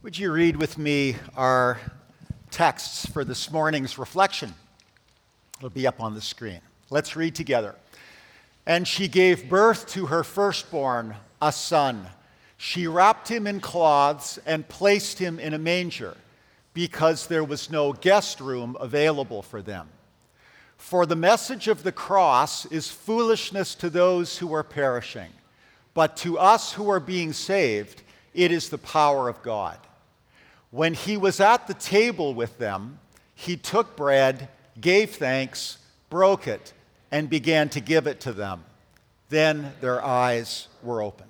Would you read with me our texts for this morning's reflection? It'll be up on the screen. Let's read together. And she gave birth to her firstborn, a son. She wrapped him in cloths and placed him in a manger, because there was no guest room available for them. For the message of the cross is foolishness to those who are perishing, but to us who are being saved, it is the power of God. When he was at the table with them, he took bread, gave thanks, broke it, and began to give it to them. Then their eyes were opened.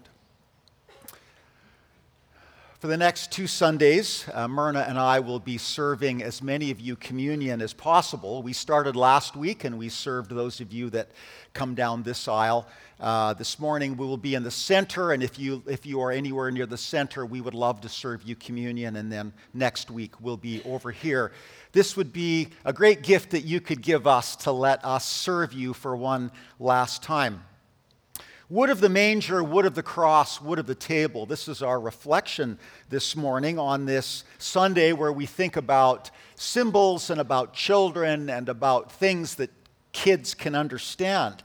For the next 2 Sundays, Myrna and I will be serving as many of you communion as possible. We started last week, and we served those of you that come down this aisle. This morning, we will be in the center, and if you are anywhere near the center, we would love to serve you communion, and then next week, we'll be over here. This would be a great gift that you could give us to let us serve you for one last time. Wood of the manger, wood of the cross, wood of the table. This is our reflection this morning on this Sunday where we think about symbols and about children and about things that kids can understand.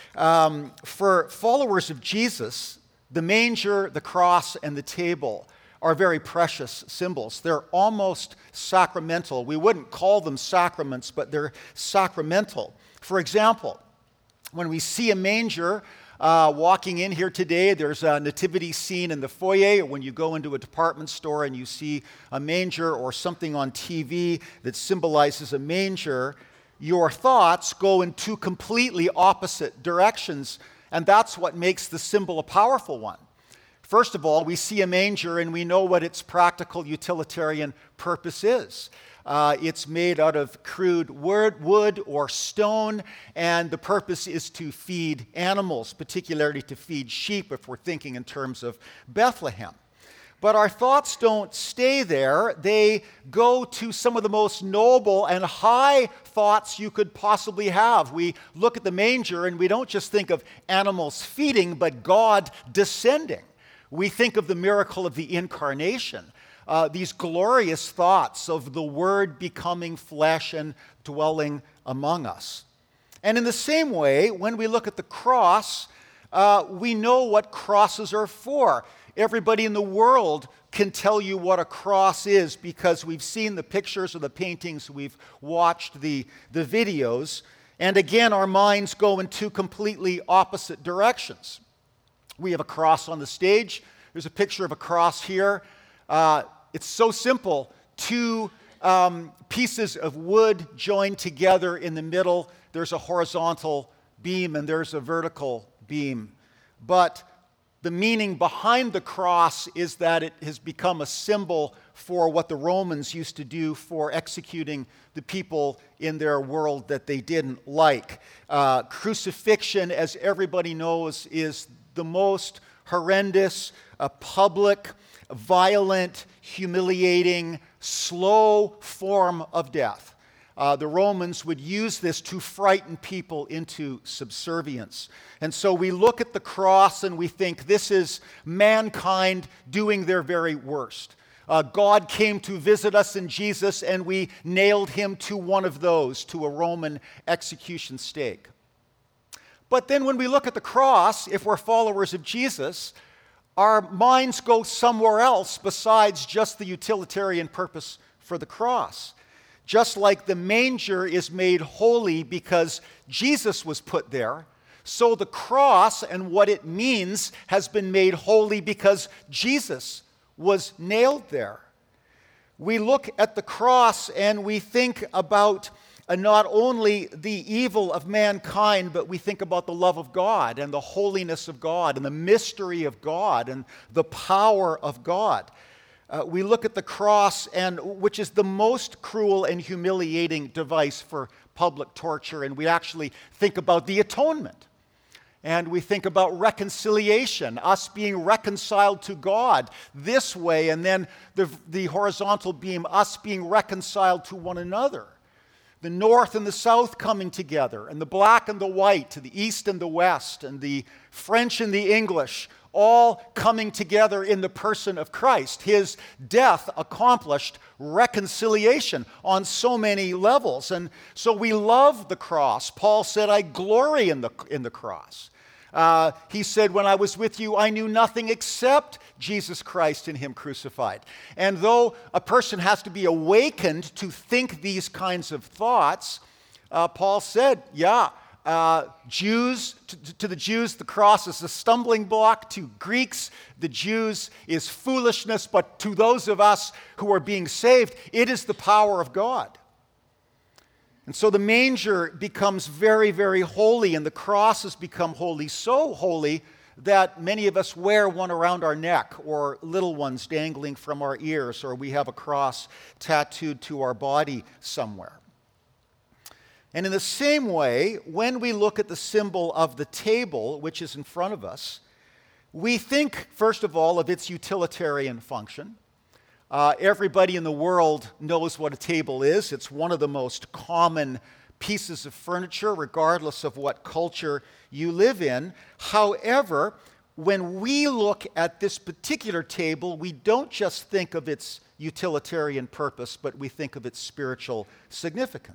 For followers of Jesus, the manger, the cross, and the table are very precious symbols. They're almost sacramental. We wouldn't call them sacraments, but they're sacramental. For example, when we see a manger, walking in here today, there's a nativity scene in the foyer. Or when you go into a department store and you see a manger or something on TV that symbolizes a manger, your thoughts go in 2 completely opposite directions, and that's what makes the symbol a powerful one. First of all, we see a manger and we know what its practical utilitarian purpose is. It's made out of crude wood or stone, and the purpose is to feed animals, particularly to feed sheep if we're thinking in terms of Bethlehem. But our thoughts don't stay there. They go to some of the most noble and high thoughts you could possibly have. We look at the manger and we don't just think of animals feeding, but God descending. We think of the miracle of the incarnation. These glorious thoughts of the Word becoming flesh and dwelling among us. And in the same way, when we look at the cross, we know what crosses are for. Everybody in the world can tell you what a cross is because we've seen the pictures or the paintings, we've watched the videos, and again, our minds go in 2 completely opposite directions. We have a cross on the stage. There's a picture of a cross here. It's so simple. 2 pieces of wood joined together in the middle. There's a horizontal beam and there's a vertical beam. But the meaning behind the cross is that it has become a symbol for what the Romans used to do for executing the people in their world that they didn't like. Crucifixion, as everybody knows, is the most horrendous, public, violent, humiliating, slow form of death. The Romans would use this to frighten people into subservience. And so we look at the cross and we think this is mankind doing their very worst. God came to visit us in Jesus and we nailed him to one of those, to a Roman execution stake. But then when we look at the cross, if we're followers of Jesus, our minds go somewhere else besides just the utilitarian purpose for the cross. Just like the manger is made holy because Jesus was put there, so the cross and what it means has been made holy because Jesus was nailed there. We look at the cross and we think about not only the evil of mankind, but we think about the love of God and the holiness of God and the mystery of God and the power of God. We look at the cross, which is the most cruel and humiliating device for public torture, and we actually think about the atonement. And we think about reconciliation, us being reconciled to God this way, and then the horizontal beam, us being reconciled to one another. the north and the south coming together, and the black and the white, the east and the west, and the French and the English, all coming together in the person of Christ. His death accomplished reconciliation on so many levels. And so we love the cross. Paul said, I glory in the cross. He said, when I was with you, I knew nothing except Jesus Christ and Him crucified. And though a person has to be awakened to think these kinds of thoughts, Paul said, Jews, to the Jews, the cross is a stumbling block. To Greeks, the Jews is foolishness. But to those of us who are being saved, it is the power of God. And so the manger becomes very, very holy, and the cross has become holy, so holy that many of us wear one around our neck, or little ones dangling from our ears, or we have a cross tattooed to our body somewhere. And in the same way, when we look at the symbol of the table, which is in front of us, we think, first of all, of its utilitarian function. Everybody in the world knows what a table is. It's one of the most common pieces of furniture, regardless of what culture you live in. However, when we look at this particular table, we don't just think of its utilitarian purpose, but we think of its spiritual significance.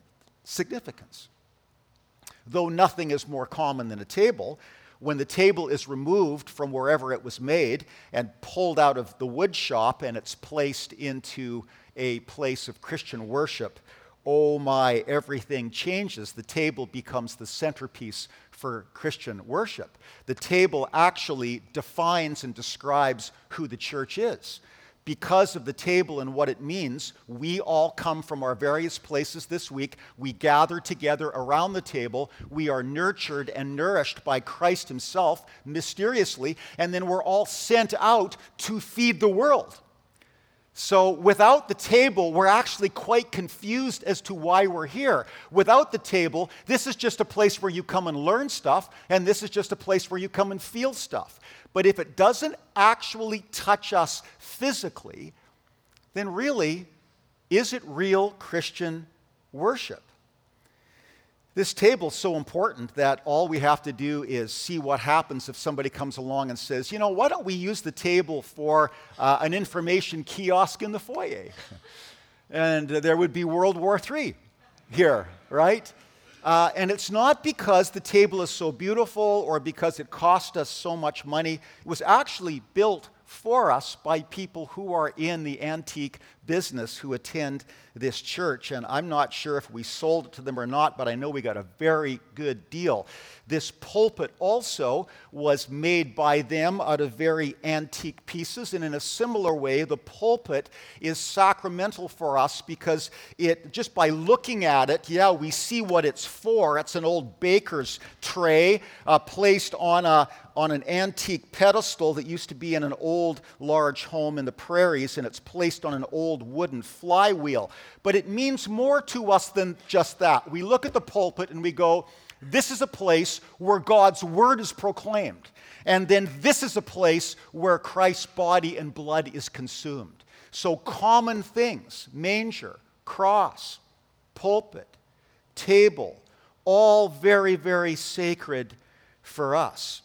Though nothing is more common than a table, when the table is removed from wherever it was made and pulled out of the wood shop and it's placed into a place of Christian worship, oh my, everything changes. The table becomes the centerpiece for Christian worship. The table actually defines and describes who the church is. Because of the table and what it means, we all come from our various places this week. We gather together around the table. We are nurtured and nourished by Christ Himself mysteriously, and then we're all sent out to feed the world. So without the table, we're actually quite confused as to why we're here. Without the table, this is just a place where you come and learn stuff, and this is just a place where you come and feel stuff. But if it doesn't actually touch us physically, then really, is it real Christian worship? This table is so important that all we have to do is see what happens if somebody comes along and says, you know, why don't we use the table for an information kiosk in the foyer? And there would be World War III here, right? And it's not because the table is so beautiful or because it cost us so much money. It was actually built for us by people who are in the antique business who attend this church. And I'm not sure if we sold it to them or not, but I know we got a very good deal. This pulpit also was made by them out of very antique pieces. And in a similar way, the pulpit is sacramental for us because it, just by looking at it, we see what it's for. It's an old baker's tray placed on an antique pedestal that used to be in an old large home in the prairies, and it's placed on an old wooden flywheel. But it means more to us than just that. We look at the pulpit and we go, this is a place where God's word is proclaimed. And then this is a place where Christ's body and blood is consumed. So common things, manger, cross, pulpit, table, all very, very sacred for us.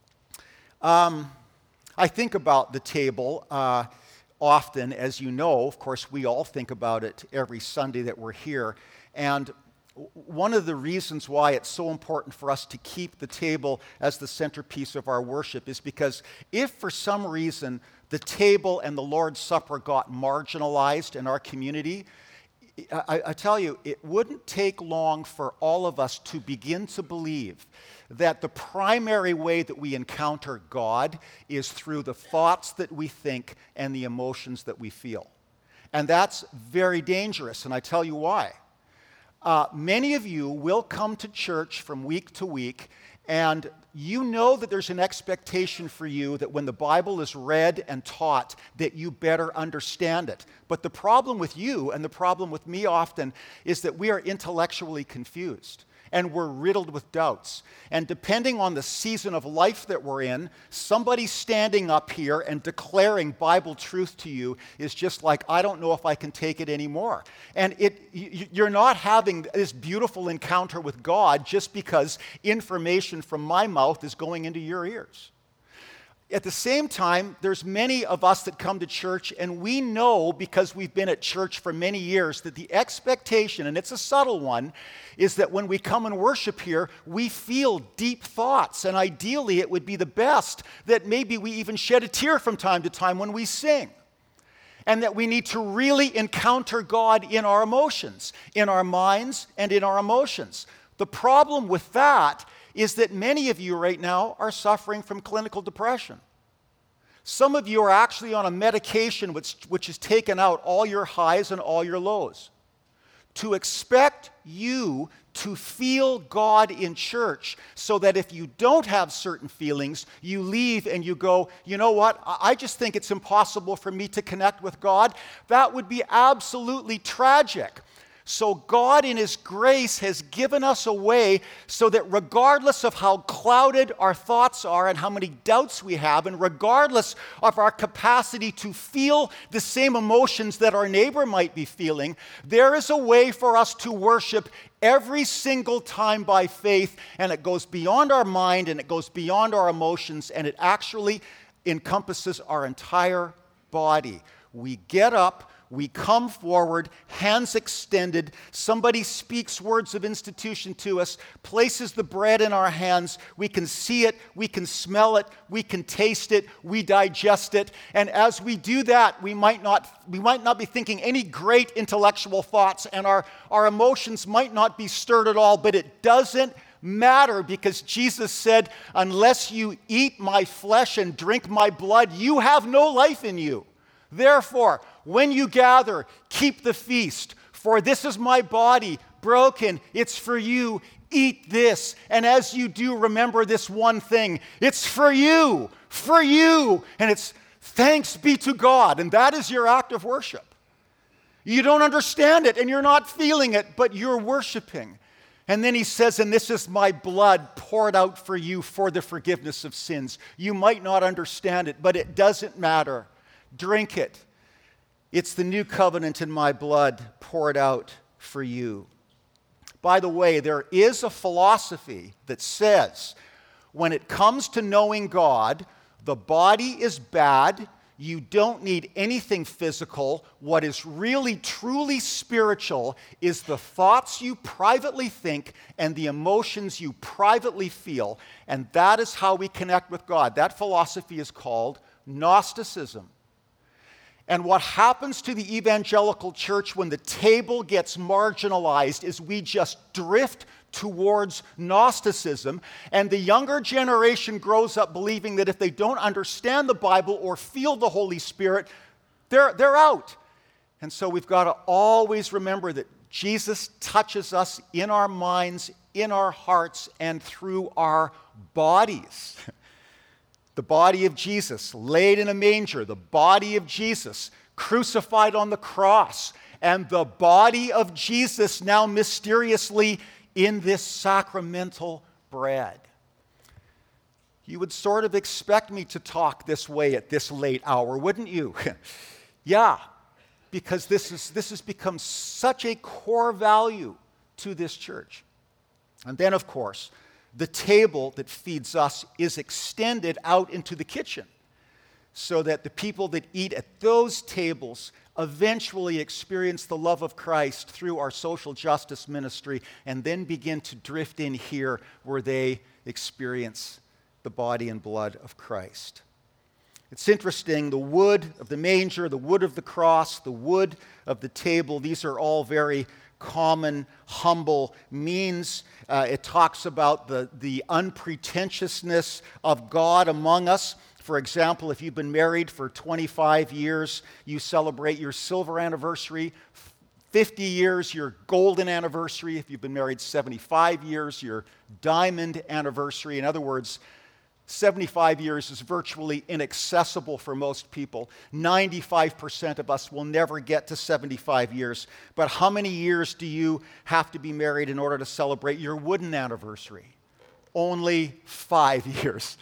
I think about the table often, as you know. Of course, we all think about it every Sunday that we're here. And one of the reasons why it's so important for us to keep the table as the centerpiece of our worship is because if for some reason the table and the Lord's Supper got marginalized in our community, I tell you, it wouldn't take long for all of us to begin to believe that the primary way that we encounter God is through the thoughts that we think and the emotions that we feel. And that's very dangerous, and I tell you why. Many of you will come to church from week to week, and you know that there's an expectation for you that when the Bible is read and taught, that you better understand it. But the problem with you and the problem with me often is that we are intellectually confused. and we're riddled with doubts. And depending on the season of life that we're in, somebody standing up here and declaring Bible truth to you is just like, I don't know if I can take it anymore. And you're not having this beautiful encounter with God just because information from my mouth is going into your ears. At the same time, there's many of us that come to church, and we know, because we've been at church for many years, that the expectation, and it's a subtle one, is that when we come and worship here, we feel deep thoughts. And ideally, it would be the best that maybe we even shed a tear from time to time when we sing. And that we need to really encounter God in our emotions, in our minds, and in our emotions. The problem with that is that many of you right now are suffering from clinical depression. Some of you are actually on a medication which has taken out all your highs and all your lows. To expect you to feel God in church so that if you don't have certain feelings, you leave and you go, you know what, I just think it's impossible for me to connect with God, that would be absolutely tragic. So God in His grace has given us a way so that regardless of how clouded our thoughts are and how many doubts we have, and regardless of our capacity to feel the same emotions that our neighbor might be feeling, there is a way for us to worship every single time by faith, and it goes beyond our mind and it goes beyond our emotions, and it actually encompasses our entire body. We get up, we come forward, hands extended. Somebody speaks words of institution to us, places the bread in our hands. We can see it, we can smell it, we can taste it, we digest it. And as we do that, we might not be thinking any great intellectual thoughts, and our emotions might not be stirred at all, but it doesn't matter, because Jesus said, unless you eat my flesh and drink my blood, you have no life in you. Therefore, when you gather, keep the feast, for this is my body broken. It's for you. Eat this. And as you do, remember this one thing. It's for you. And it's thanks be to God. And that is your act of worship. You don't understand it and you're not feeling it, but you're worshiping. And then he says, and this is my blood poured out for you for the forgiveness of sins. You might not understand it, but it doesn't matter. Drink it. It's the new covenant in my blood poured out for you. By the way, there is a philosophy that says when it comes to knowing God, the body is bad. You don't need anything physical. What is really, truly spiritual is the thoughts you privately think and the emotions you privately feel. And that is how we connect with God. That philosophy is called Gnosticism. And what happens to the evangelical church when the table gets marginalized is we just drift towards Gnosticism, and the younger generation grows up believing that if they don't understand the Bible or feel the Holy Spirit, they're out. And so we've got to always remember that Jesus touches us in our minds, in our hearts, and through our bodies. The body of Jesus laid in a manger, the body of Jesus crucified on the cross, and the body of Jesus now mysteriously in this sacramental bread. You would sort of expect me to talk this way at this late hour, wouldn't you? Yeah, because this has become such a core value to this church. And then, of course, the table that feeds us is extended out into the kitchen so that the people that eat at those tables eventually experience the love of Christ through our social justice ministry and then begin to drift in here where they experience the body and blood of Christ. It's interesting, the wood of the manger, the wood of the cross, the wood of the table, these are all very common, humble means. It talks about the unpretentiousness of God among us. For example, if you've been married for 25 years, you celebrate your silver anniversary. 50 years, your golden anniversary. If you've been married 75 years, your diamond anniversary. In other words, 75 years is virtually inaccessible for most people. 95% of us will never get to 75 years. But how many years do you have to be married in order to celebrate your wooden anniversary? Only 5 years.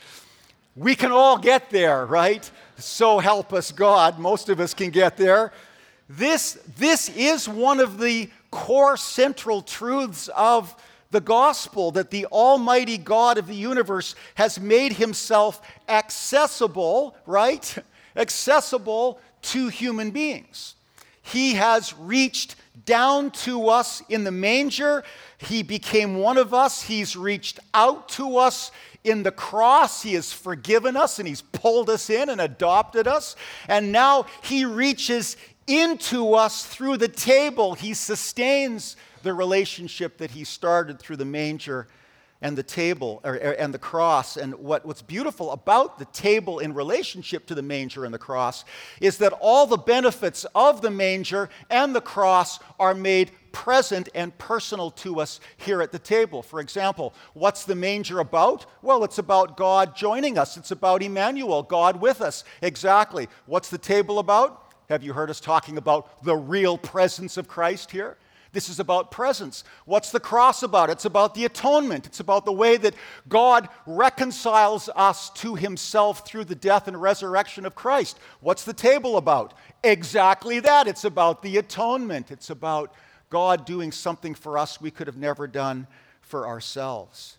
We can all get there, right? So help us God. Most of us can get there. This is one of the core central truths of the gospel, that the Almighty God of the universe has made himself accessible, right? Accessible to human beings. He has reached down to us in the manger. He became one of us. He's reached out to us in the cross. He has forgiven us and he's pulled us in and adopted us. And now he reaches into us through the table. He sustains the relationship that he started through the manger and the table and the cross. And what's beautiful about the table in relationship to the manger and the cross is that all the benefits of the manger and the cross are made present and personal to us here at the table. For example, what's the manger about? Well, it's about God joining us. It's about Emmanuel, God with us. Exactly. What's the table about? Have you heard us talking about the real presence of Christ here? This is about presence. What's the cross about? It's about the atonement. It's about the way that God reconciles us to himself through the death and resurrection of Christ. What's the table about? Exactly that. It's about the atonement. It's about God doing something for us we could have never done for ourselves.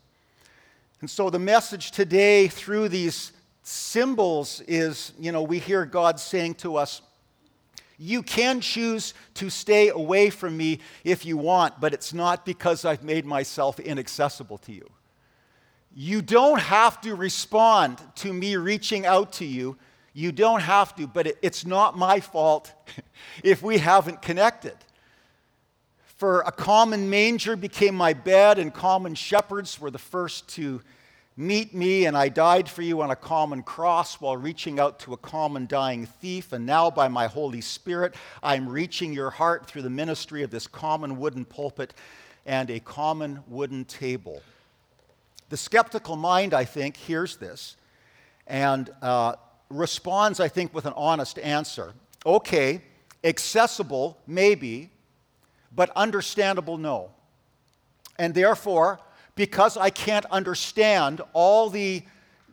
And so the message today through these symbols is, we hear God saying to us, you can choose to stay away from me if you want, but it's not because I've made myself inaccessible to you. You don't have to respond to me reaching out to you. You don't have to, but it's not my fault if we haven't connected. For a common manger became my bed, and common shepherds were the first to meet me, and I died for you on a common cross while reaching out to a common dying thief. And now by my Holy Spirit, I'm reaching your heart through the ministry of this common wooden pulpit and a common wooden table. The skeptical mind, I think, hears this and responds, I think, with an honest answer. Okay, accessible, maybe, but understandable, no. And therefore, because I can't understand all the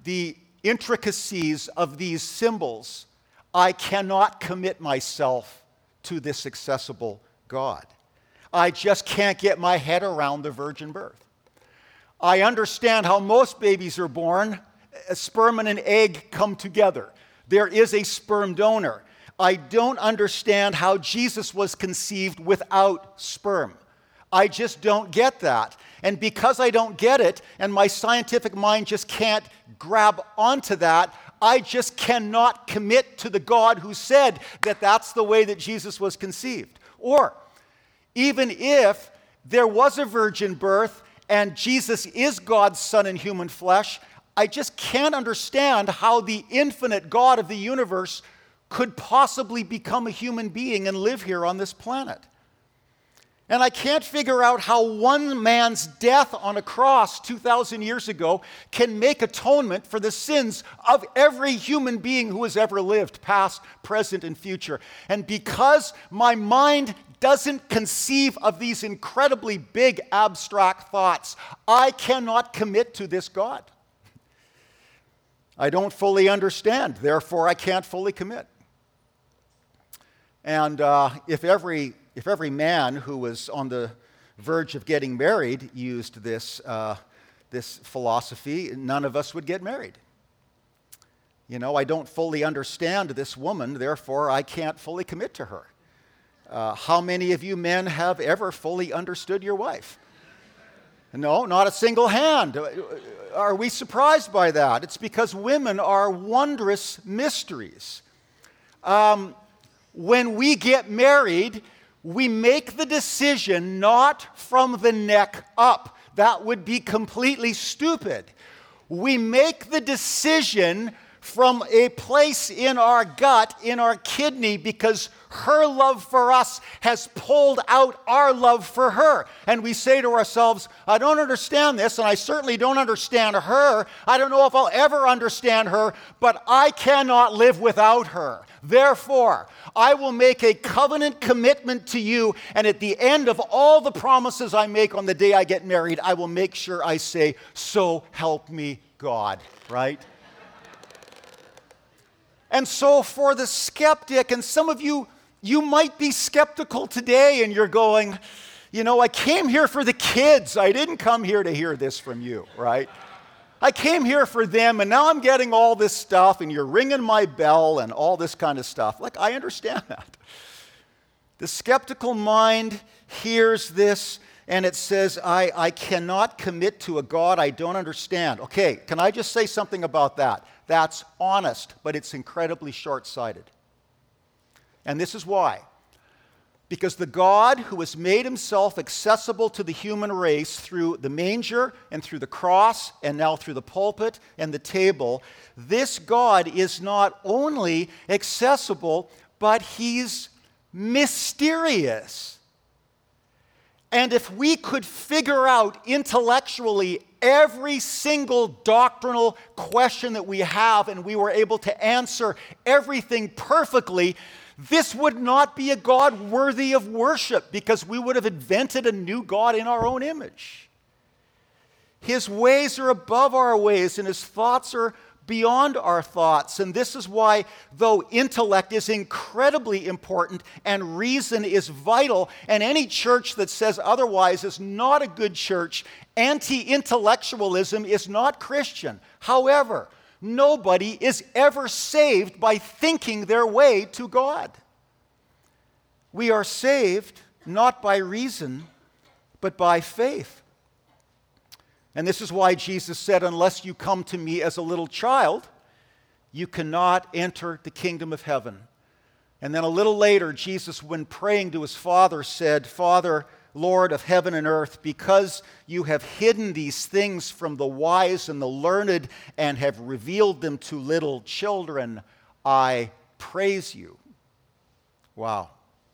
intricacies of these symbols, I cannot commit myself to this accessible God. I just can't get my head around the virgin birth. I understand how most babies are born. A sperm and an egg come together. There is a sperm donor. I don't understand how Jesus was conceived without sperm. I just don't get that. And because I don't get it, and my scientific mind just can't grab onto that, I just cannot commit to the God who said that that's the way that Jesus was conceived. Or, even if there was a virgin birth and Jesus is God's Son in human flesh, I just can't understand how the infinite God of the universe could possibly become a human being and live here on this planet. And I can't figure out how one man's death on a cross 2,000 years ago can make atonement for the sins of every human being who has ever lived, past, present, and future. And because my mind doesn't conceive of these incredibly big abstract thoughts, I cannot commit to this God. I don't fully understand, therefore I can't fully commit. And if every man who was on the verge of getting married used this philosophy, none of us would get married. I don't fully understand this woman, therefore I can't fully commit to her. How many of you men have ever fully understood your wife? No, not a single hand. Are we surprised by that? It's because women are wondrous mysteries. When we get married, we make the decision not from the neck up. That would be completely stupid. We make the decision from a place in our gut, in our kidney, because her love for us has pulled out our love for her. And we say to ourselves, I don't understand this, and I certainly don't understand her. I don't know if I'll ever understand her, but I cannot live without her. Therefore, I will make a covenant commitment to you, and at the end of all the promises I make on the day I get married, I will make sure I say, so help me God, right? And so for the skeptic, and some of you, you might be skeptical today and you're going, I came here for the kids. I didn't come here to hear this from you, right? I came here for them and now I'm getting all this stuff and you're ringing my bell and all this kind of stuff. Like, I understand that. The skeptical mind hears this and it says, I cannot commit to a God I don't understand. Okay, can I just say something about that? That's honest, but it's incredibly short-sighted. And this is why. Because the God who has made himself accessible to the human race through the manger and through the cross and now through the pulpit and the table, this God is not only accessible, but he's mysterious. And if we could figure out intellectually every single doctrinal question that we have and we were able to answer everything perfectly, this would not be a God worthy of worship because we would have invented a new God in our own image. His ways are above our ways and his thoughts are beyond our thoughts. And this is why, though intellect is incredibly important and reason is vital, and any church that says otherwise is not a good church, anti-intellectualism is not Christian. However, nobody is ever saved by thinking their way to God. We are saved not by reason, but by faith. And this is why Jesus said, unless you come to me as a little child, you cannot enter the kingdom of heaven. And then a little later, Jesus, when praying to his Father, said, Father, Lord of heaven and earth, because you have hidden these things from the wise and the learned and have revealed them to little children, I praise you. Wow.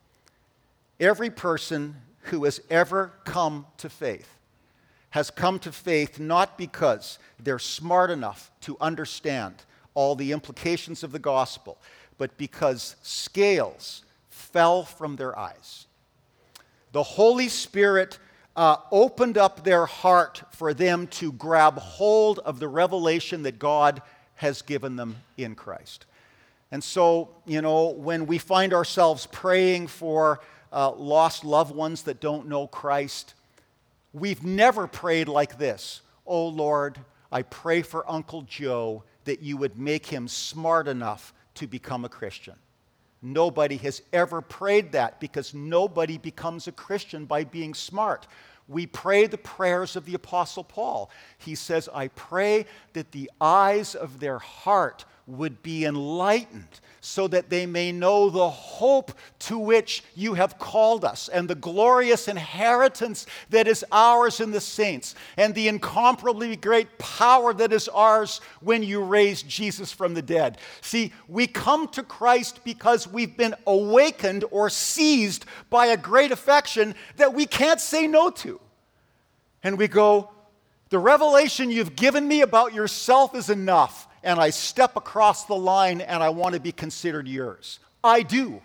Every person who has ever come to faith has come to faith not because they're smart enough to understand all the implications of the gospel, but because scales fell from their eyes. The Holy Spirit opened up their heart for them to grab hold of the revelation that God has given them in Christ. And so, when we find ourselves praying for lost loved ones that don't know Christ, we've never prayed like this. Oh Lord, I pray for Uncle Joe that you would make him smart enough to become a Christian. Nobody has ever prayed that because nobody becomes a Christian by being smart. We pray the prayers of the Apostle Paul. He says, I pray that the eyes of their heart would be enlightened so that they may know the hope to which you have called us and the glorious inheritance that is ours in the saints and the incomparably great power that is ours when you raised Jesus from the dead. See, we come to Christ because we've been awakened or seized by a great affection that we can't say no to. And we go, the revelation you've given me about yourself is enough. And I step across the line and I want to be considered yours. I do.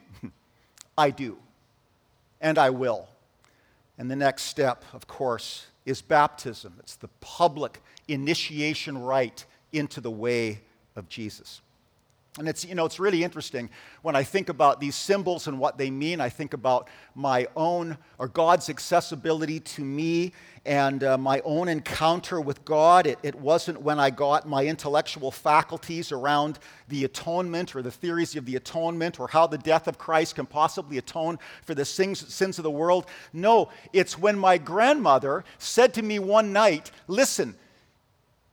I do. And I will. And the next step, of course, is baptism. It's the public initiation rite into the way of Jesus. And it's really interesting when I think about these symbols and what they mean. I think about my own, or God's accessibility to me and my own encounter with God. It wasn't when I got my intellectual faculties around the atonement or the theories of the atonement or how the death of Christ can possibly atone for the sins of the world. No, it's when my grandmother said to me one night, listen,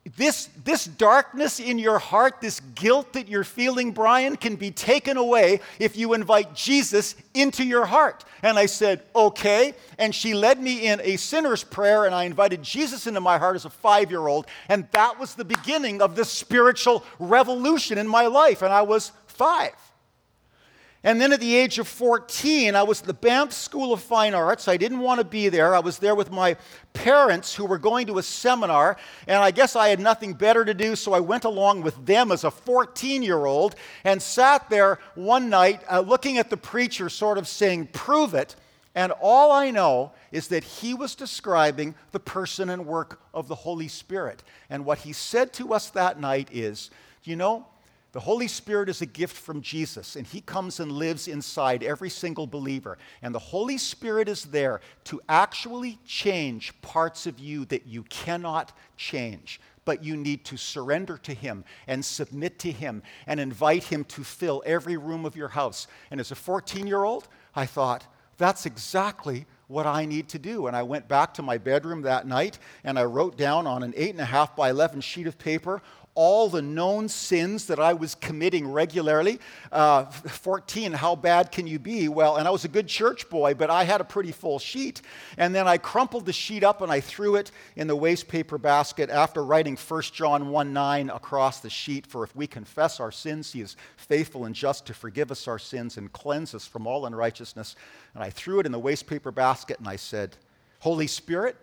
this darkness in your heart, this guilt that you're feeling, Brian, can be taken away if you invite Jesus into your heart. And I said, okay. And she led me in a sinner's prayer, and I invited Jesus into my heart as a 5-year-old. And that was the beginning of this spiritual revolution in my life. And I was 5. And then at the age of 14, I was at the Banff School of Fine Arts. I didn't want to be there. I was there with my parents who were going to a seminar, and I guess I had nothing better to do, so I went along with them as a 14-year-old and sat there one night looking at the preacher sort of saying, "Prove it." And all I know is that he was describing the person and work of the Holy Spirit. And what he said to us that night is, the Holy Spirit is a gift from Jesus, and he comes and lives inside every single believer. And the Holy Spirit is there to actually change parts of you that you cannot change. But you need to surrender to him and submit to him and invite him to fill every room of your house. And as a 14-year-old, I thought, that's exactly what I need to do. And I went back to my bedroom that night, and I wrote down on an 8.5 by 11 sheet of paper all the known sins that I was committing regularly. 14, how bad can you be? Well, and I was a good church boy, but I had a pretty full sheet. And then I crumpled the sheet up and I threw it in the waste paper basket after writing 1 John 1:9 across the sheet. For if we confess our sins, he is faithful and just to forgive us our sins and cleanse us from all unrighteousness. And I threw it in the waste paper basket and I said, Holy Spirit,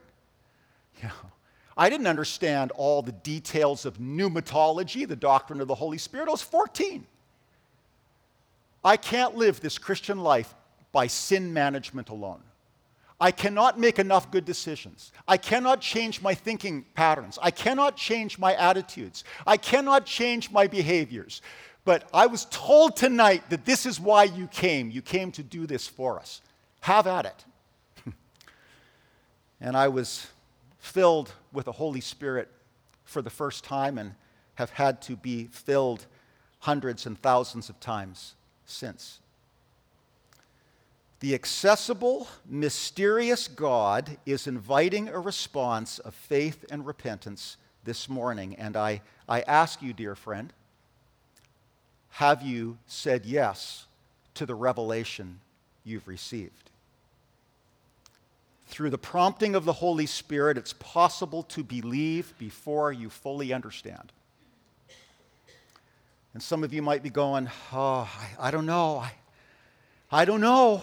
I didn't understand all the details of pneumatology, the doctrine of the Holy Spirit. I was 14. I can't live this Christian life by sin management alone. I cannot make enough good decisions. I cannot change my thinking patterns. I cannot change my attitudes. I cannot change my behaviors. But I was told tonight that this is why you came. You came to do this for us. Have at it. And I was filled with the Holy Spirit for the first time and have had to be filled hundreds and thousands of times since. The accessible, mysterious God is inviting a response of faith and repentance this morning. And I ask you, dear friend, have you said yes to the revelation you've received? Through the prompting of the Holy Spirit, it's possible to believe before you fully understand. And some of you might be going, I don't know. I don't know.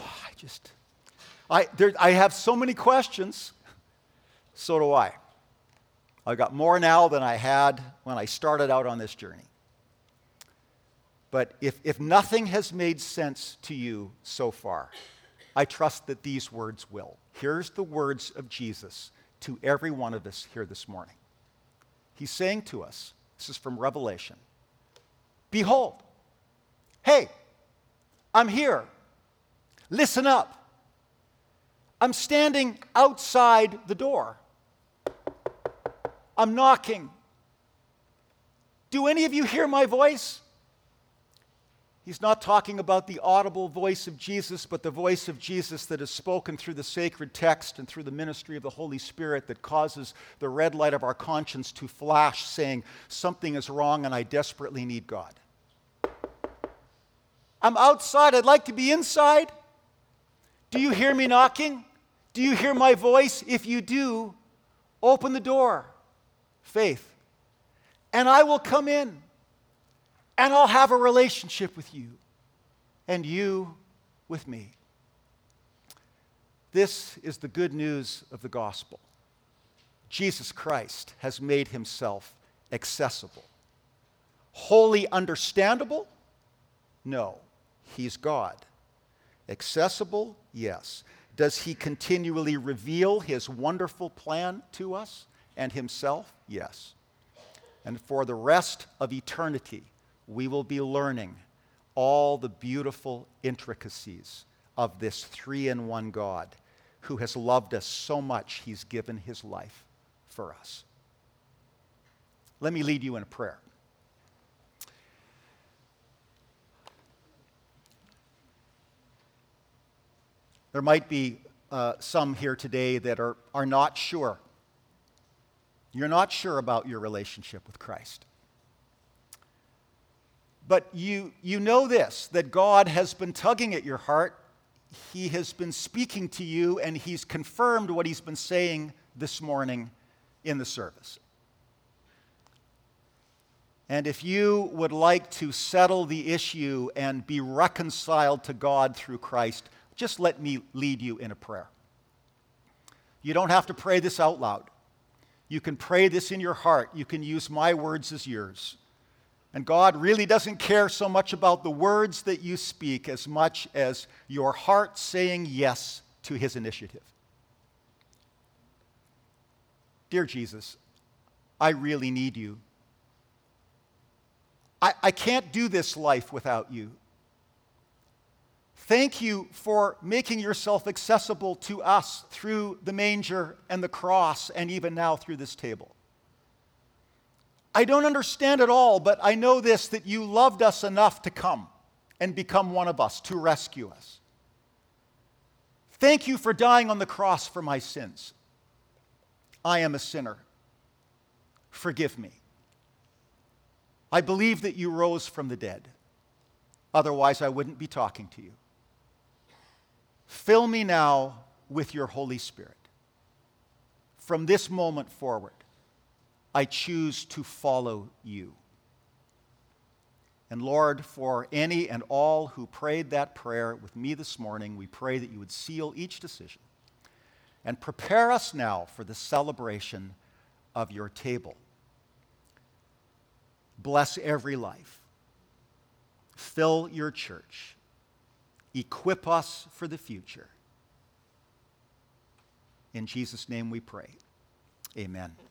I have so many questions. So do I. I've got more now than I had when I started out on this journey. But if nothing has made sense to you so far, I trust that these words will. Here's the words of Jesus to every one of us here this morning. He's saying to us, this is from Revelation, behold, hey, I'm here. Listen up. I'm standing outside the door. I'm knocking. Do any of you hear my voice? He's not talking about the audible voice of Jesus, but the voice of Jesus that is spoken through the sacred text and through the ministry of the Holy Spirit that causes the red light of our conscience to flash, saying, something is wrong and I desperately need God. I'm outside. I'd like to be inside. Do you hear me knocking? Do you hear my voice? If you do, open the door. Faith. And I will come in. And I'll have a relationship with you, and you with me. This is the good news of the gospel. Jesus Christ has made himself accessible. Wholly understandable? No, he's God. Accessible? Yes. Does he continually reveal his wonderful plan to us and himself? Yes. And for the rest of eternity, we will be learning all the beautiful intricacies of this three-in-one God who has loved us so much he's given his life for us. Let me lead you in a prayer. There might be some here today that are not sure You're not sure about your relationship with Christ. But you know this, that God has been tugging at your heart. He has been speaking to you, and he's confirmed what he's been saying this morning in the service. And if you would like to settle the issue and be reconciled to God through Christ, just let me lead you in a prayer. You don't have to pray this out loud. You can pray this in your heart. You can use my words as yours. And God really doesn't care so much about the words that you speak as much as your heart saying yes to his initiative. Dear Jesus, I really need you. I can't do this life without you. Thank you for making yourself accessible to us through the manger and the cross, and even now through this table. I don't understand it all, but I know this, that you loved us enough to come and become one of us, to rescue us. Thank you for dying on the cross for my sins. I am a sinner. Forgive me. I believe that you rose from the dead. Otherwise, I wouldn't be talking to you. Fill me now with your Holy Spirit. From this moment forward, I choose to follow you. And Lord, for any and all who prayed that prayer with me this morning, we pray that you would seal each decision and prepare us now for the celebration of your table. Bless every life. Fill your church. Equip us for the future. In Jesus' name we pray. Amen.